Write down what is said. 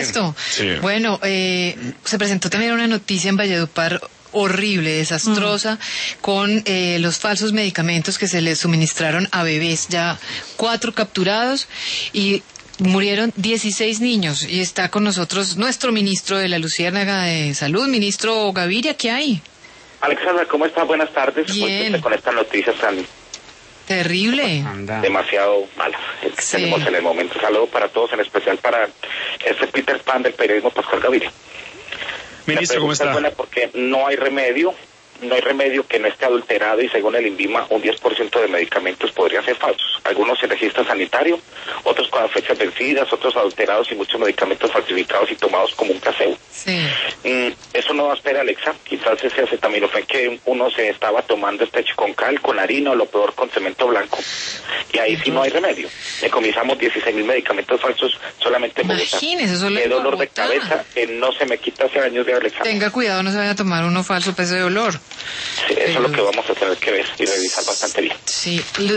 Esto. Sí. Bueno, se presentó también una noticia en Valledupar horrible, desastrosa, con los falsos medicamentos que se les suministraron a bebés. Ya 4 capturados y murieron 16 niños. Y está con nosotros nuestro ministro de la Luciérnaga de Salud, ministro Gaviria. ¿Qué hay? Alexandra, ¿cómo estás? Buenas tardes. Bien. Muy triste con estas noticias tan Terrible. demasiado malas que Sí. tenemos en el momento. Saludo para todos, en especial para este Peter Pan del periodismo, Pascual Gaviria. Ministro, ¿cómo La pregunta está? es buena porque no hay remedio que no esté adulterado, y según el INVIMA un 10% de medicamentos podrían ser falsos. Algunos en registro sanitario, otros con fechas vencidas, otros adulterados y muchos medicamentos falsificados y tomados como un placebo. Sí. Eso no va a esperar, Alexa. Quizás ese acetaminofén que uno se estaba tomando este chiconcal con harina o lo peor con cemento blanco. Y ahí sí no hay remedio. Decomisamos 16.000 medicamentos falsos solamente en Bogotá. Imagínese, solo Qué en dolor de Bogotá. cabeza que no se me quita hace años de Alexa. Tenga cuidado, no se vaya a tomar uno falso, pese de dolor. Sí, eso es lo que vamos a tener que ver y revisar bastante bien. Sí.